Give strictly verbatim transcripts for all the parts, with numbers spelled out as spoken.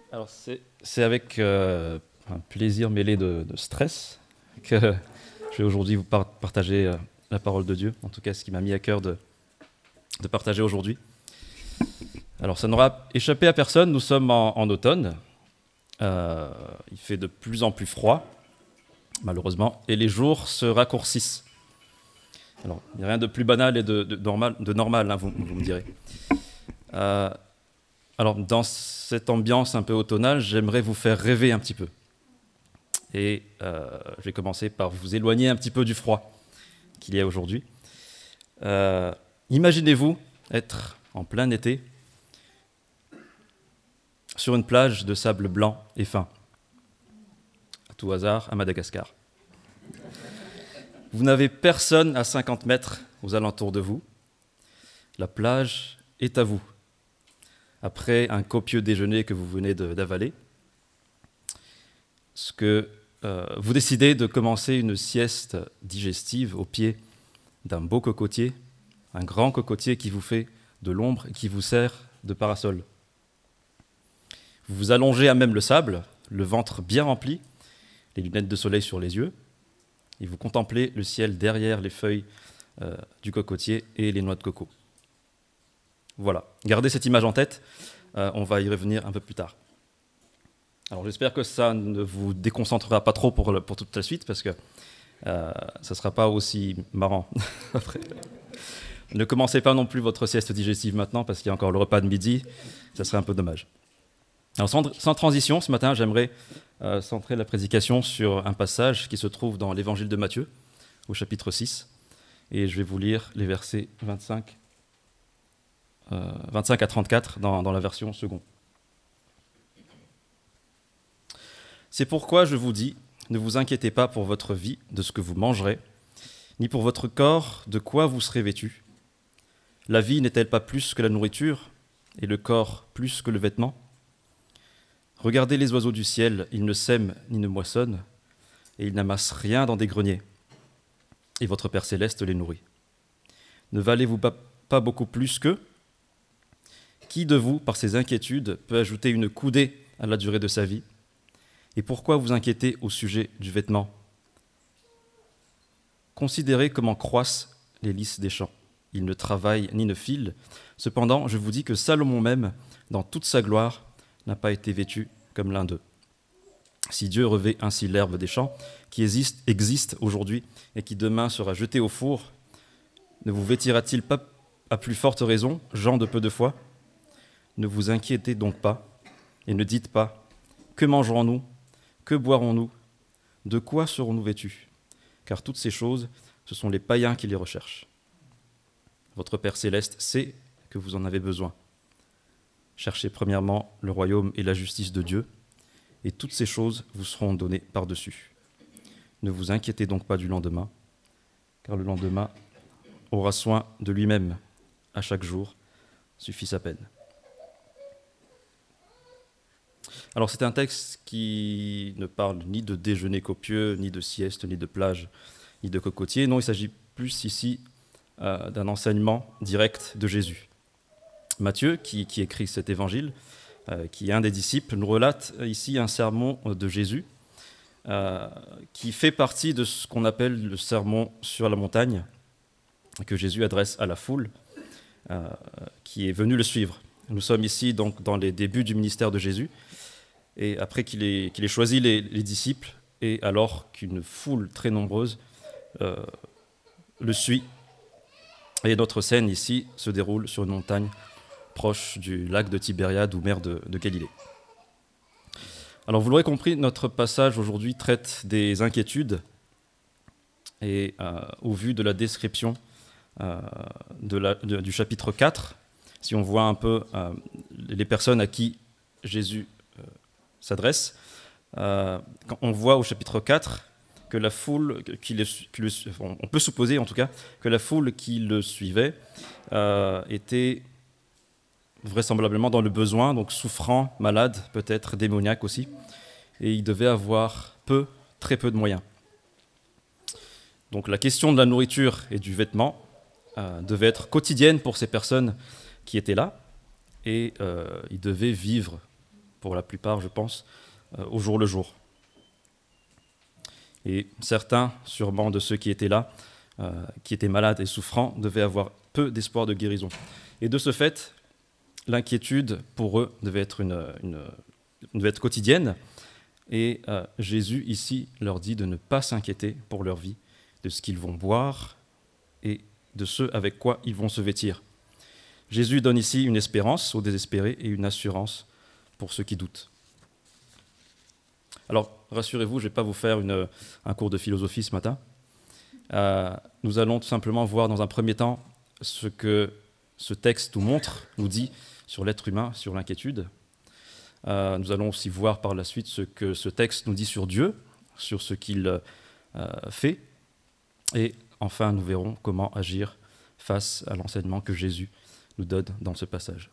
Alors c'est, c'est avec euh, un plaisir mêlé de, de stress que je vais aujourd'hui vous par- partager euh, la parole de Dieu, en tout cas ce qui m'a mis à cœur de, de partager aujourd'hui. Alors ça n'aura échappé à personne, nous sommes en, en automne, Euh, il fait de plus en plus froid, malheureusement, et les jours se raccourcissent. Alors il n'y a rien de plus banal et de, de normal, de normal hein, vous, vous me direz. Euh, alors dans cette ambiance un peu automnale, j'aimerais vous faire rêver un petit peu. Et euh, je vais commencer par vous éloigner un petit peu du froid qu'il y a aujourd'hui. Euh, imaginez-vous être en plein été sur une plage de sable blanc et fin, à tout hasard, à Madagascar. Vous n'avez personne à cinquante mètres aux alentours de vous. La plage est à vous. Après un copieux déjeuner que vous venez de, d'avaler, ce que euh, vous décidez de commencer une sieste digestive au pied d'un beau cocotier, un grand cocotier qui vous fait de l'ombre et qui vous sert de parasol. Vous vous allongez à même le sable, le ventre bien rempli, les lunettes de soleil sur les yeux, et vous contemplez le ciel derrière les feuilles euh, du cocotier et les noix de coco. Voilà, gardez cette image en tête, euh, on va y revenir un peu plus tard. Alors j'espère que ça ne vous déconcentrera pas trop pour, le, pour toute la suite, parce que euh, ça ne sera pas aussi marrant après. Ne commencez pas non plus votre sieste digestive maintenant, parce qu'il y a encore le repas de midi, ça serait un peu dommage. Alors sans, sans transition, ce matin, j'aimerais euh, centrer la prédication sur un passage qui se trouve dans l'évangile de Matthieu, au chapitre six, et je vais vous lire les versets vingt-cinq, euh, vingt-cinq à trente-quatre dans, dans la version seconde. C'est pourquoi je vous dis, ne vous inquiétez pas pour votre vie de ce que vous mangerez, ni pour votre corps de quoi vous serez vêtus. La vie n'est-elle pas plus que la nourriture, et le corps plus que le vêtement ? Regardez les oiseaux du ciel, ils ne sèment ni ne moissonnent, et ils n'amassent rien dans des greniers. Et votre Père céleste les nourrit. Ne valez-vous pas, pas beaucoup plus qu'eux ? Qui de vous, par ses inquiétudes, peut ajouter une coudée à la durée de sa vie ? Et pourquoi vous inquiétez au sujet du vêtement ? Considérez comment croissent les lys des champs. Ils ne travaillent ni ne filent. Cependant, je vous dis que Salomon même, dans toute sa gloire, n'a pas été vêtu comme l'un d'eux. Si Dieu revêt ainsi l'herbe des champs, qui existe, existe aujourd'hui et qui demain sera jetée au four, ne vous vêtira-t-il pas à plus forte raison, gens de peu de foi ? Ne vous inquiétez donc pas et ne dites pas « Que mangerons-nous ? Que boirons-nous ? De quoi serons-nous vêtus ? Car toutes ces choses, ce sont les païens qui les recherchent. Votre Père céleste sait que vous en avez besoin. Cherchez premièrement le royaume et la justice de Dieu, et toutes ces choses vous seront données par-dessus. Ne vous inquiétez donc pas du lendemain, car le lendemain aura soin de lui-même. À chaque jour suffit sa peine. Alors c'est un texte qui ne parle ni de déjeuner copieux, ni de sieste, ni de plage, ni de cocotier. Non, il s'agit plus ici euh, d'un enseignement direct de Jésus. Matthieu, qui, qui écrit cet évangile, euh, qui est un des disciples, nous relate ici un sermon de Jésus euh, qui fait partie de ce qu'on appelle le sermon sur la montagne, que Jésus adresse à la foule euh, qui est venue le suivre. Nous sommes ici donc dans les débuts du ministère de Jésus, et après qu'il ait, qu'il ait choisi les, les disciples, et alors qu'une foule très nombreuse euh, le suit. Et notre scène ici se déroule sur une montagne proche du lac de Tibériade ou mer de, de Galilée. Alors vous l'aurez compris, notre passage aujourd'hui traite des inquiétudes et euh, au vu de la description euh, de la, de, du chapitre quatre, si on voit un peu euh, les personnes à qui Jésus euh, s'adresse, euh, quand on voit au chapitre quatre que la foule, qui le, qui le, on peut supposer en tout cas, que la foule qui le suivait euh, était vraisemblablement dans le besoin, donc souffrant, malade, peut-être démoniaque aussi, et il devait avoir peu, très peu de moyens. Donc la question de la nourriture et du vêtement euh, devait être quotidienne pour ces personnes qui étaient là, et euh, ils devaient vivre pour la plupart, je pense, euh, au jour le jour. Et certains, sûrement de ceux qui étaient là, euh, qui étaient malades et souffrants, devaient avoir peu d'espoir de guérison. Et de ce fait, l'inquiétude pour eux devait être, une, une, devait être quotidienne. Et euh, Jésus, ici, leur dit de ne pas s'inquiéter pour leur vie, de ce qu'ils vont boire et de ce avec quoi ils vont se vêtir. Jésus donne ici une espérance aux désespérés et une assurance pour ceux qui doutent. Alors, rassurez-vous, je ne vais pas vous faire une, un cours de philosophie ce matin. Euh, nous allons tout simplement voir dans un premier temps ce que ce texte nous montre, nous dit sur l'être humain, sur l'inquiétude. Euh, nous allons aussi voir par la suite ce que ce texte nous dit sur Dieu, sur ce qu'il euh, fait. Et enfin, nous verrons comment agir face à l'enseignement que Jésus nous donne dans ce passage.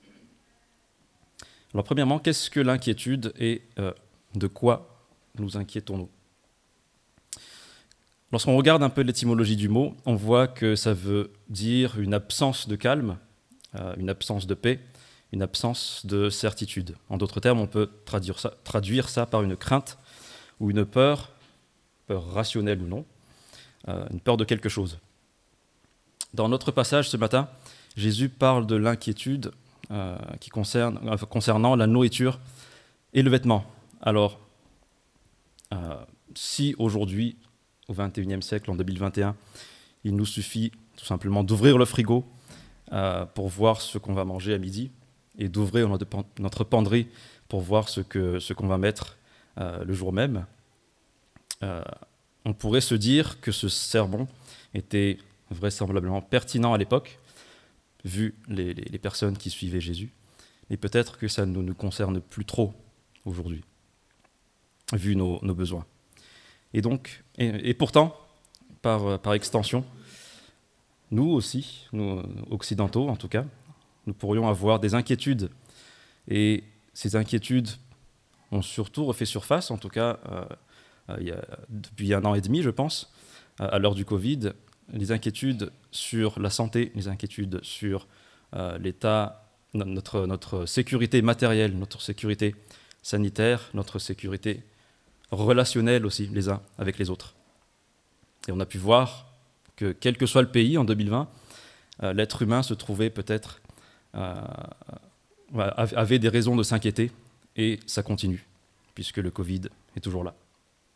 Alors, premièrement, qu'est-ce que l'inquiétude et euh, de quoi nous inquiétons-nous ? Lorsqu'on regarde un peu l'étymologie du mot, on voit que ça veut dire une absence de calme, euh, une absence de paix, une absence de certitude. En d'autres termes, on peut traduire ça, traduire ça par une crainte ou une peur, peur rationnelle ou non, euh, une peur de quelque chose. Dans notre passage ce matin, Jésus parle de l'inquiétude euh, qui concerne, euh, concernant la nourriture et le vêtement. Alors, euh, si aujourd'hui, au vingt et unième siècle, en deux mille vingt et un, il nous suffit tout simplement d'ouvrir le frigo euh, pour voir ce qu'on va manger à midi et d'ouvrir notre penderie pour voir ce, que, ce qu'on va mettre euh, le jour même, euh, on pourrait se dire que ce sermon était vraisemblablement pertinent à l'époque, vu les, les, les personnes qui suivaient Jésus, mais peut-être que ça ne nous concerne plus trop aujourd'hui, vu nos, nos besoins. Et donc, et, et pourtant, par, par extension, nous aussi, nous occidentaux en tout cas, nous pourrions avoir des inquiétudes. Et ces inquiétudes ont surtout refait surface, en tout cas euh, euh, il y a, depuis un an et demi, je pense, à, à l'heure du Covid, les inquiétudes sur la santé, les inquiétudes sur euh, l'état, notre, notre sécurité matérielle, notre sécurité sanitaire, notre sécurité relationnelle aussi, les uns avec les autres. Et on a pu voir que, quel que soit le pays, en deux mille vingt, euh, l'être humain se trouvait peut-être, euh, avait des raisons de s'inquiéter, et ça continue, puisque le Covid est toujours là.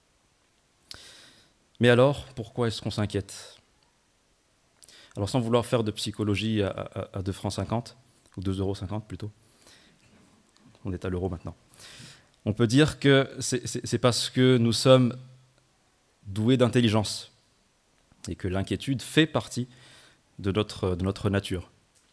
Mais alors, pourquoi est-ce qu'on s'inquiète ? Alors, sans vouloir faire de psychologie à, à, à deux francs cinquante, ou deux euros cinquante plutôt, on est à l'euro maintenant, on peut dire que c'est, c'est, c'est parce que nous sommes doués d'intelligence et que l'inquiétude fait partie de notre, de notre nature.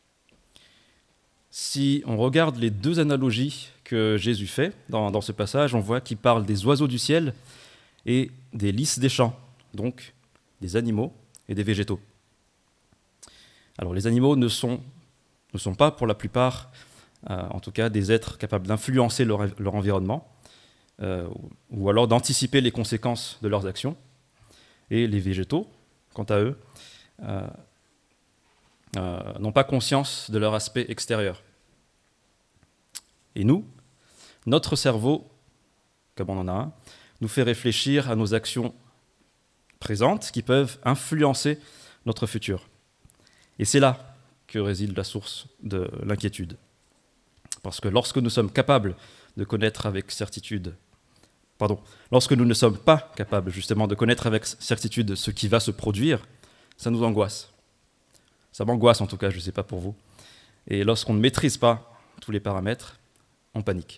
Si on regarde les deux analogies que Jésus fait dans, dans ce passage, on voit qu'il parle des oiseaux du ciel et des lys des champs, donc des animaux et des végétaux. Alors les animaux ne sont, ne sont pas pour la plupart, euh, en tout cas, des êtres capables d'influencer leur, leur environnement, euh, ou alors d'anticiper les conséquences de leurs actions. Et les végétaux, quant à eux, euh, euh, n'ont pas conscience de leur aspect extérieur. Et nous, notre cerveau, comme on en a un, nous fait réfléchir à nos actions présentes qui peuvent influencer notre futur. Et c'est là que réside la source de l'inquiétude. Parce que lorsque nous sommes capables de connaître avec certitude, pardon, lorsque nous ne sommes pas capables justement de connaître avec certitude ce qui va se produire, ça nous angoisse. Ça m'angoisse en tout cas, je ne sais pas pour vous. Et lorsqu'on ne maîtrise pas tous les paramètres, on panique.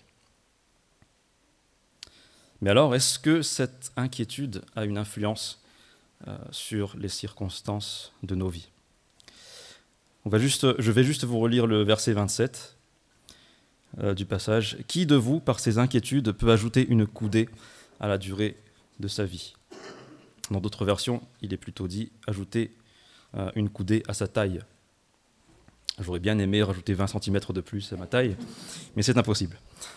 Mais alors, est-ce que cette inquiétude a une influence euh, sur les circonstances de nos vies ? On va juste, je vais juste vous relire le verset vingt-sept euh, du passage. « Qui de vous, par ses inquiétudes, peut ajouter une coudée à la durée de sa vie ?» Dans d'autres versions, il est plutôt dit « ajouter euh, une coudée à sa taille ». J'aurais bien aimé rajouter vingt centimètres de plus à ma taille, mais c'est impossible.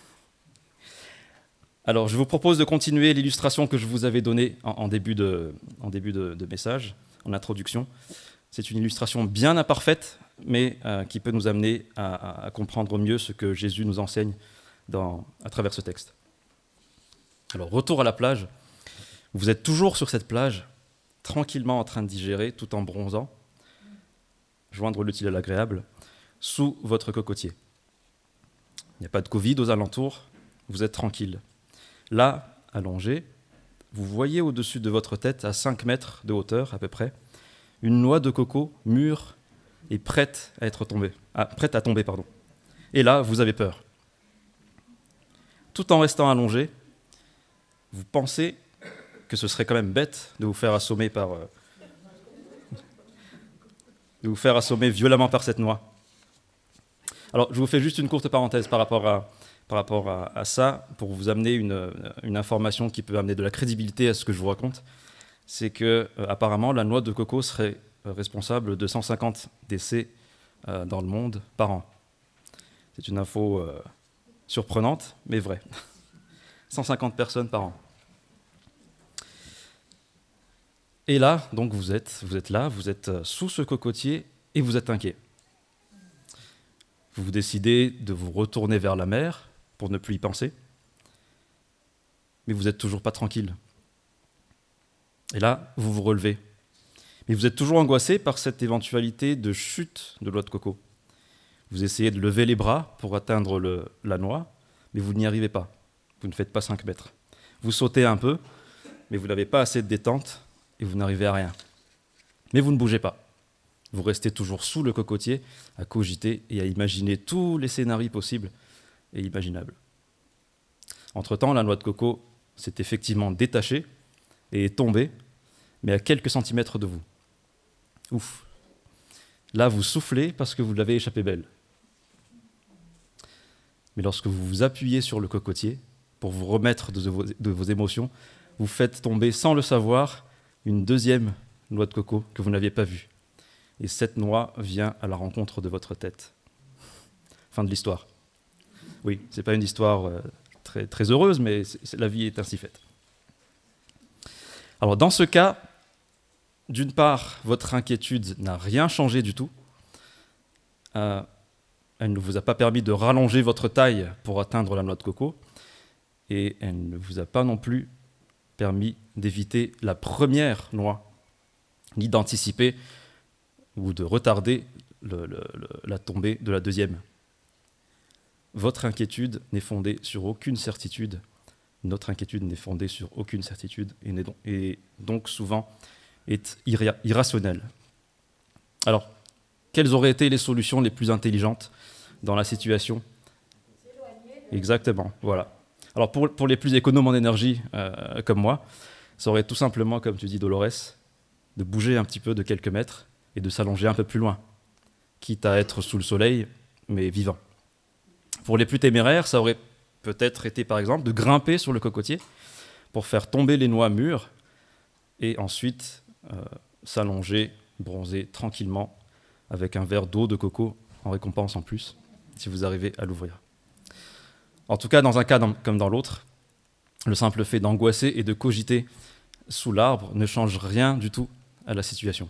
Alors, je vous propose de continuer l'illustration que je vous avais donnée en, en début, de, en début de, de message, en introduction. C'est une illustration bien imparfaite, mais euh, qui peut nous amener à, à, à comprendre mieux ce que Jésus nous enseigne dans, à travers ce texte. Alors, retour à la plage. Vous êtes toujours sur cette plage, tranquillement en train de digérer, tout en bronzant, joindre l'utile à l'agréable, sous votre cocotier. Il n'y a pas de Covid aux alentours, vous êtes tranquille. Là, allongé, vous voyez au-dessus de votre tête, à cinq mètres de hauteur à peu près, une noix de coco mûre et prête à être tombée, ah, prête à tomber, pardon. Et là, vous avez peur. Tout en restant allongé, vous pensez que ce serait quand même bête de vous faire assommer par, euh, de vous faire assommer violemment par cette noix. Alors, je vous fais juste une courte parenthèse par rapport à, par rapport à, à ça, pour vous amener une, une information qui peut amener de la crédibilité à ce que je vous raconte. C'est que, euh, apparemment, la noix de coco serait euh, responsable de cent cinquante décès euh, dans le monde par an. C'est une info euh, surprenante, mais vraie. cent cinquante personnes par an. Et là, donc vous êtes, vous êtes là, vous êtes sous ce cocotier et vous êtes inquiet. Vous décidez de vous retourner vers la mer pour ne plus y penser, mais vous n'êtes toujours pas tranquille. Et là, vous vous relevez. Mais vous êtes toujours angoissé par cette éventualité de chute de l'oie de coco. Vous essayez de lever les bras pour atteindre le, la noix, mais vous n'y arrivez pas. Vous ne faites pas cinq mètres. Vous sautez un peu, mais vous n'avez pas assez de détente et vous n'arrivez à rien. Mais vous ne bougez pas. Vous restez toujours sous le cocotier, à cogiter et à imaginer tous les scénarios possibles et imaginables. Entre-temps, la noix de coco s'est effectivement détachée et est tombée, mais à quelques centimètres de vous. Ouf. Là, vous soufflez parce que vous l'avez échappé belle. Mais lorsque vous vous appuyez sur le cocotier pour vous remettre de vos, de vos émotions, vous faites tomber sans le savoir une deuxième noix de coco que vous n'aviez pas vue. Et cette noix vient à la rencontre de votre tête. Fin de l'histoire. Oui, ce n'est pas une histoire euh, très, très heureuse, mais c'est, c'est, la vie est ainsi faite. Alors dans ce cas, d'une part, votre inquiétude n'a rien changé du tout. Euh, elle ne vous a pas permis de rallonger votre taille pour atteindre la noix de coco. Et elle ne vous a pas non plus permis d'éviter la première noix, ni d'anticiper ou de retarder le, le, le, la tombée de la deuxième. Votre inquiétude n'est fondée sur aucune certitude. Notre inquiétude n'est fondée sur aucune certitude et, donc, et donc souvent est irra- irrationnelle. Alors, quelles auraient été les solutions les plus intelligentes dans la situation ? Exactement, voilà. Alors pour, pour les plus économes en énergie, euh, comme moi, ça aurait tout simplement, comme tu dis Dolores, de bouger un petit peu de quelques mètres et de s'allonger un peu plus loin, quitte à être sous le soleil, mais vivant. Pour les plus téméraires, ça aurait peut-être été, par exemple, de grimper sur le cocotier pour faire tomber les noix mûres et ensuite euh, s'allonger, bronzer tranquillement avec un verre d'eau de coco en récompense en plus, si vous arrivez à l'ouvrir. En tout cas, dans un cas comme dans l'autre, le simple fait d'angoisser et de cogiter sous l'arbre ne change rien du tout à la situation.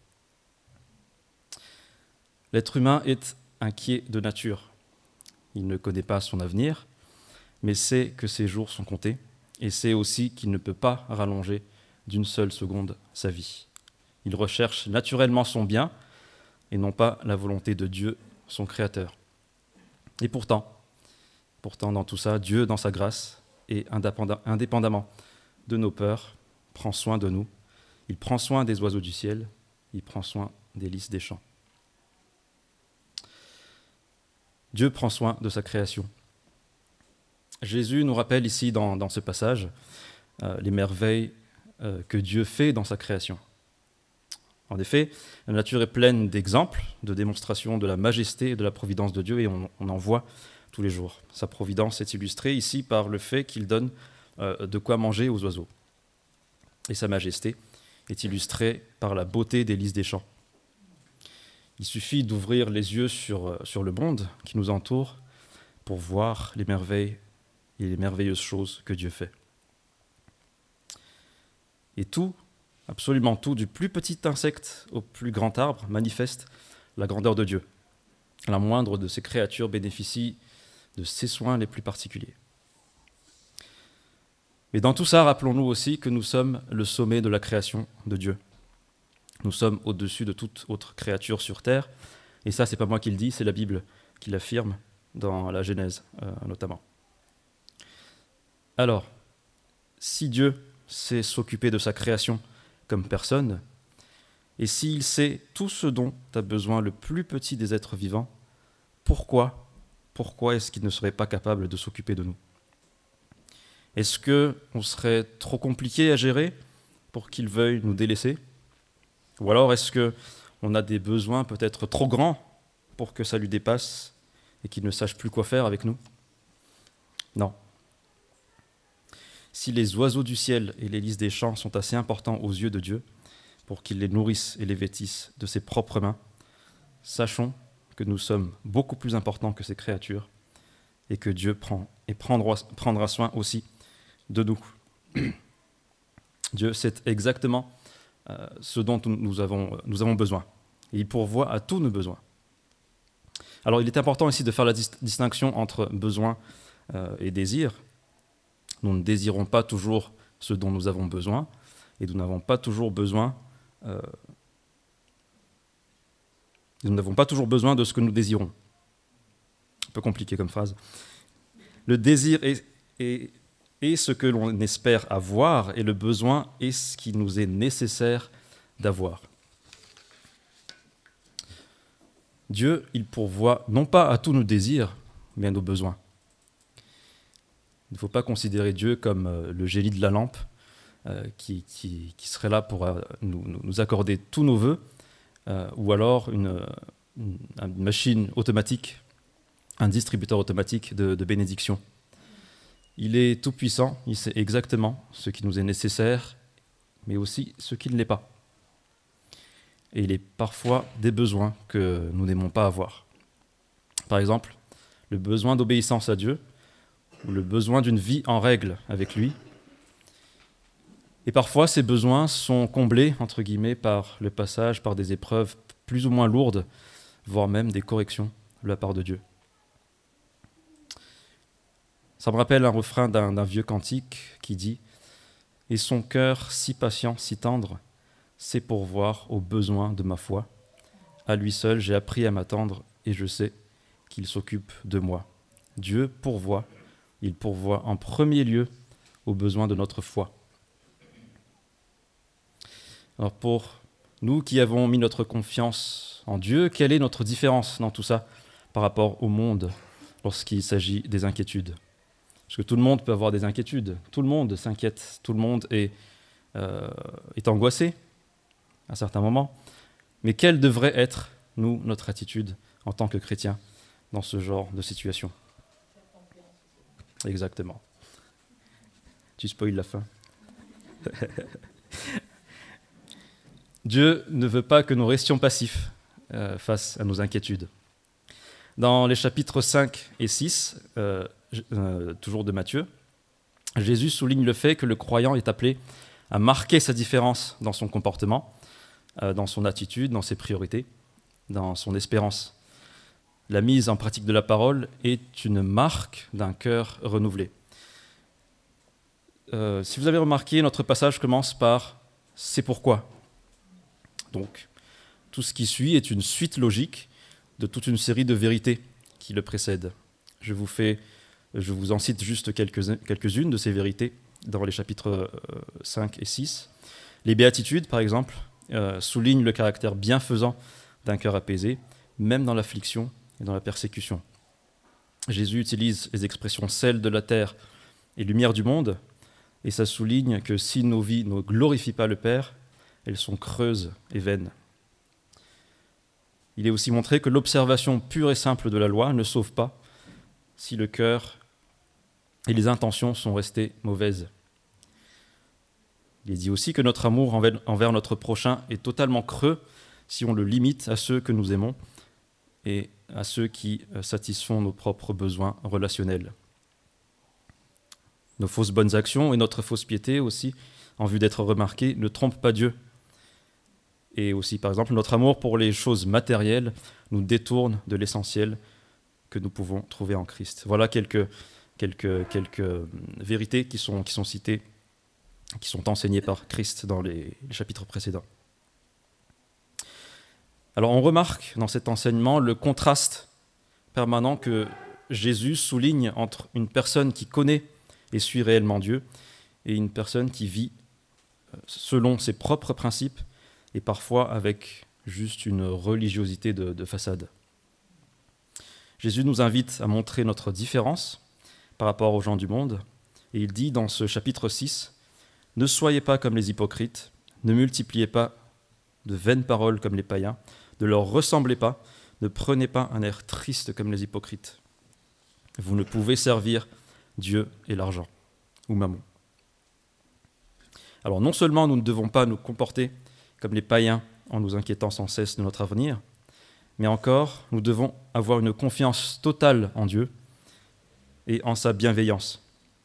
L'être humain est inquiet de nature. Il ne connaît pas son avenir, mais sait que ses jours sont comptés et sait aussi qu'il ne peut pas rallonger d'une seule seconde sa vie. Il recherche naturellement son bien et non pas la volonté de Dieu, son Créateur. Et pourtant, pourtant dans tout ça, Dieu, dans sa grâce, et indépendamment de nos peurs, prend soin de nous. Il prend soin des oiseaux du ciel, il prend soin des lys des champs. Dieu prend soin de sa création. Jésus nous rappelle ici dans, dans ce passage euh, les merveilles euh, que Dieu fait dans sa création. En effet, la nature est pleine d'exemples, de démonstrations de la majesté et de la providence de Dieu, et on, on en voit tous les jours. Sa providence est illustrée ici par le fait qu'il donne euh, de quoi manger aux oiseaux. Et sa majesté est illustrée par la beauté des lys des champs. Il suffit d'ouvrir les yeux sur, sur le monde qui nous entoure pour voir les merveilles et les merveilleuses choses que Dieu fait. Et tout, absolument tout, du plus petit insecte au plus grand arbre, manifeste la grandeur de Dieu. La moindre de ces créatures bénéficie de ses soins les plus particuliers. Mais dans tout ça, rappelons-nous aussi que nous sommes le sommet de la création de Dieu. Nous sommes au-dessus de toute autre créature sur terre. Et ça, ce n'est pas moi qui le dis, c'est la Bible qui l'affirme dans la Genèse euh, notamment. Alors, si Dieu sait s'occuper de sa création comme personne, et s'il sait tout ce dont a besoin le plus petit des êtres vivants, pourquoi, pourquoi est-ce qu'il ne serait pas capable de s'occuper de nous ? Est-ce qu'on serait trop compliqué à gérer pour qu'il veuille nous délaisser ? Ou alors est-ce qu'on a des besoins peut-être trop grands pour que ça lui dépasse et qu'il ne sache plus quoi faire avec nous ? Non. Si les oiseaux du ciel et les lys des champs sont assez importants aux yeux de Dieu pour qu'il les nourrisse et les vêtisse de ses propres mains, sachons que nous sommes beaucoup plus importants que ces créatures et que Dieu prend et prendra, prendra soin aussi de nous. Dieu sait exactement euh, ce dont nous avons, nous avons besoin et il pourvoit à tous nos besoins. Alors il est important ici de faire la dis- distinction entre besoin euh, et désir. Nous ne désirons pas toujours ce dont nous avons besoin et nous n'avons pas toujours besoin euh, nous n'avons pas toujours besoin de ce que nous désirons. Un peu compliqué comme phrase. Le désir est, est, est ce que l'on espère avoir et le besoin est ce qui nous est nécessaire d'avoir. Dieu, il pourvoit non pas à tous nos désirs, mais à nos besoins. Il ne faut pas considérer Dieu comme euh, le génie de la lampe euh, qui, qui, qui serait là pour euh, nous, nous accorder tous nos vœux, euh, ou alors une, une, une machine automatique, un distributeur automatique de, de bénédiction. Il est tout-puissant, il sait exactement ce qui nous est nécessaire, mais aussi ce qui ne l'est pas. Et il est parfois des besoins que nous n'aimons pas avoir. Par exemple, le besoin d'obéissance à Dieu, ou le besoin d'une vie en règle avec lui. Et parfois, ces besoins sont comblés, entre guillemets, par le passage, par des épreuves plus ou moins lourdes, voire même des corrections de la part de Dieu. Ça me rappelle un refrain d'un, d'un vieux cantique qui dit « Et son cœur si patient, si tendre, c'est pourvoir aux besoins de ma foi. À lui seul, j'ai appris à m'attendre et je sais qu'il s'occupe de moi. Dieu pourvoit. Il pourvoit en premier lieu aux besoins de notre foi. » Alors pour nous qui avons mis notre confiance en Dieu, quelle est notre différence dans tout ça par rapport au monde lorsqu'il s'agit des inquiétudes ? Parce que tout le monde peut avoir des inquiétudes, tout le monde s'inquiète, tout le monde est, euh, est angoissé à certains moments. Mais quelle devrait être, nous, notre attitude en tant que chrétiens dans ce genre de situation ? Exactement. Tu spoil la fin. Dieu ne veut pas que nous restions passifs euh, face à nos inquiétudes. Dans les chapitres cinq et six, euh, euh, toujours de Matthieu, Jésus souligne le fait que le croyant est appelé à marquer sa différence dans son comportement, euh, dans son attitude, dans ses priorités, dans son espérance. La mise en pratique de la parole est une marque d'un cœur renouvelé. Euh, si vous avez remarqué, notre passage commence par « c'est pourquoi ». Donc, tout ce qui suit est une suite logique de toute une série de vérités qui le précèdent. Je vous, fais, je vous en cite juste quelques, quelques-unes de ces vérités dans les chapitres cinq et six. Les béatitudes, par exemple, euh, soulignent le caractère bienfaisant d'un cœur apaisé, même dans l'affliction et dans la persécution. Jésus utilise les expressions « sel de la terre » et « lumière du monde », et ça souligne que si nos vies ne glorifient pas le Père, elles sont creuses et vaines. Il est aussi montré que l'observation pure et simple de la loi ne sauve pas si le cœur et les intentions sont restées mauvaises. Il est dit aussi que notre amour envers notre prochain est totalement creux si on le limite à ceux que nous aimons et à ceux qui satisfont nos propres besoins relationnels. Nos fausses bonnes actions et notre fausse piété aussi, en vue d'être remarquées, ne trompent pas Dieu. Et aussi, par exemple, notre amour pour les choses matérielles nous détourne de l'essentiel, que nous pouvons trouver en Christ. Voilà quelques, quelques, quelques vérités qui sont, qui sont citées, qui sont enseignées par Christ dans les, les chapitres précédents. Alors on remarque dans cet enseignement le contraste permanent que Jésus souligne entre une personne qui connaît et suit réellement Dieu et une personne qui vit selon ses propres principes et parfois avec juste une religiosité de, de façade. Jésus nous invite à montrer notre différence par rapport aux gens du monde et il dit dans ce chapitre six, « Ne soyez pas comme les hypocrites, ne multipliez pas de vaines paroles comme les païens, ne leur ressemblez pas, ne prenez pas un air triste comme les hypocrites. Vous ne pouvez servir Dieu et l'argent, ou Mammon. » Alors non seulement nous ne devons pas nous comporter comme les païens en nous inquiétant sans cesse de notre avenir, mais encore nous devons avoir une confiance totale en Dieu et en sa bienveillance.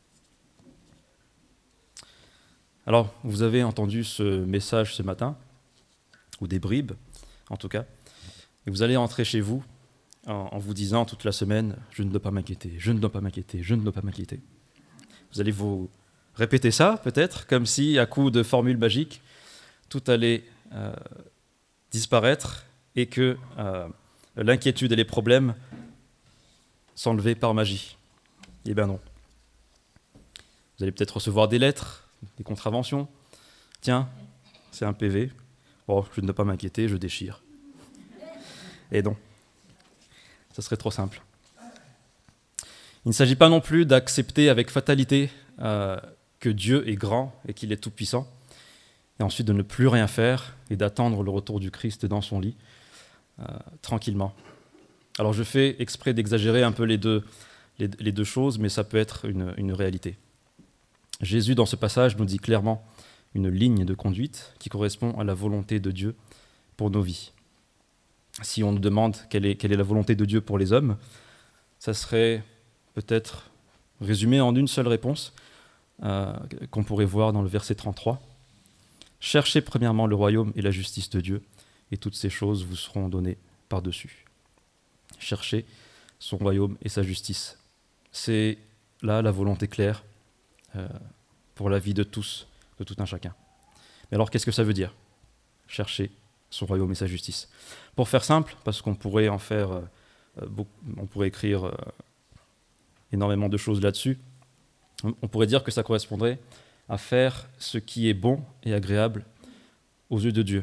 Alors vous avez entendu ce message ce matin, ou des bribes en tout cas, et vous allez rentrer chez vous en, en vous disant toute la semaine « je ne dois pas m'inquiéter, je ne dois pas m'inquiéter, je ne dois pas m'inquiéter ». Vous allez vous répéter ça peut-être, comme si à coup de formule magique, tout allait euh, disparaître et que euh, l'inquiétude et les problèmes s'enlevaient par magie. Eh bien non. Vous allez peut-être recevoir des lettres, des contraventions. Tiens, c'est un P V. Oh, je ne dois pas m'inquiéter, je déchire. Et non, ça serait trop simple. Il ne s'agit pas non plus d'accepter avec fatalité euh, que Dieu est grand et qu'il est tout-puissant, et ensuite de ne plus rien faire et d'attendre le retour du Christ dans son lit, euh, tranquillement. Alors je fais exprès d'exagérer un peu les deux, les, les deux choses, mais ça peut être une, une réalité. Jésus, dans ce passage, nous dit clairement une ligne de conduite qui correspond à la volonté de Dieu pour nos vies. Si on nous demande quelle est, quelle est la volonté de Dieu pour les hommes, ça serait peut-être résumé en une seule réponse euh, qu'on pourrait voir dans le verset trente-trois. « Cherchez premièrement le royaume et la justice de Dieu, et toutes ces choses vous seront données par-dessus. » Cherchez son royaume et sa justice. C'est là la volonté claire euh, pour la vie de tous, de tout un chacun. Mais alors, qu'est-ce que ça veut dire ? Chercher son royaume et sa justice. Pour faire simple, parce qu'on pourrait en faire, euh, beaucoup, on pourrait écrire euh, énormément de choses là-dessus, on pourrait dire que ça correspondrait à faire ce qui est bon et agréable aux yeux de Dieu.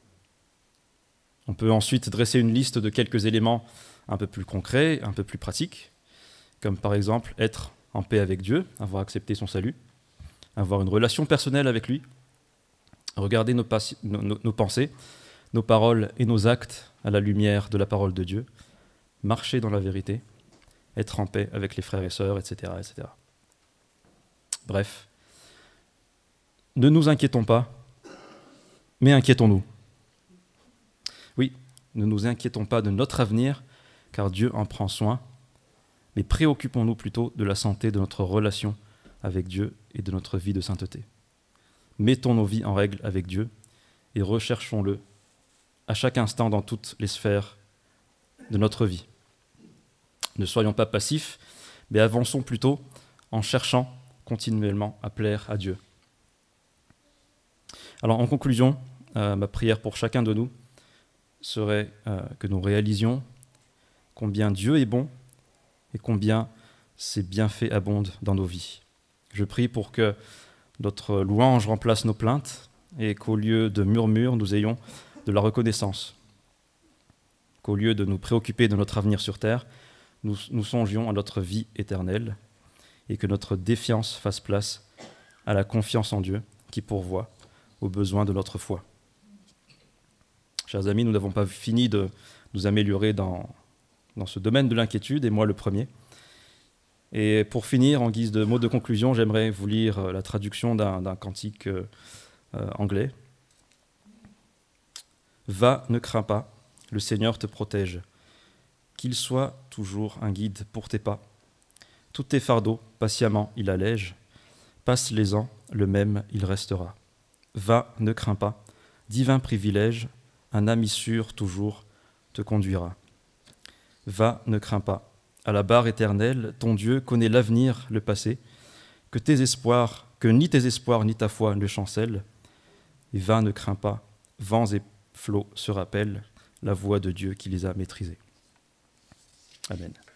On peut ensuite dresser une liste de quelques éléments un peu plus concrets, un peu plus pratiques, comme par exemple être en paix avec Dieu, avoir accepté son salut, avoir une relation personnelle avec lui, regarder nos, pas- nos, nos, nos pensées, nos paroles et nos actes à la lumière de la parole de Dieu, marcher dans la vérité, être en paix avec les frères et sœurs, et cetera, et cetera. Bref, ne nous inquiétons pas, mais inquiétons-nous. Oui, ne nous inquiétons pas de notre avenir, car Dieu en prend soin, mais préoccupons-nous plutôt de la santé de notre relation avec Dieu et de notre vie de sainteté. Mettons nos vies en règle avec Dieu et recherchons-le à chaque instant dans toutes les sphères de notre vie. Ne soyons pas passifs, mais avançons plutôt en cherchant continuellement à plaire à Dieu. Alors en conclusion, euh, ma prière pour chacun de nous serait euh, que nous réalisions combien Dieu est bon et combien ses bienfaits abondent dans nos vies. Je prie pour que notre louange remplace nos plaintes et qu'au lieu de murmures, nous ayons de la reconnaissance. Qu'au lieu de nous préoccuper de notre avenir sur terre, nous, nous songions à notre vie éternelle et que notre défiance fasse place à la confiance en Dieu qui pourvoit aux besoins de notre foi. Chers amis, nous n'avons pas fini de nous améliorer dans, dans ce domaine de l'inquiétude, et moi le premier. Et pour finir, en guise de mot de conclusion, j'aimerais vous lire la traduction d'un, d'un cantique euh, euh, anglais. « Va, ne crains pas, le Seigneur te protège. Qu'il soit toujours un guide pour tes pas. Tous tes fardeaux, patiemment, il allège. Passe-les-en, le même, il restera. Va, ne crains pas, divin privilège, un ami sûr toujours te conduira. Va, ne crains pas, à la barre éternelle, ton Dieu connaît l'avenir, le passé, que tes espoirs, que ni tes espoirs ni ta foi ne chancellent. Et vain ne crains pas, vents et flots se rappellent la voix de Dieu qui les a maîtrisés. Amen.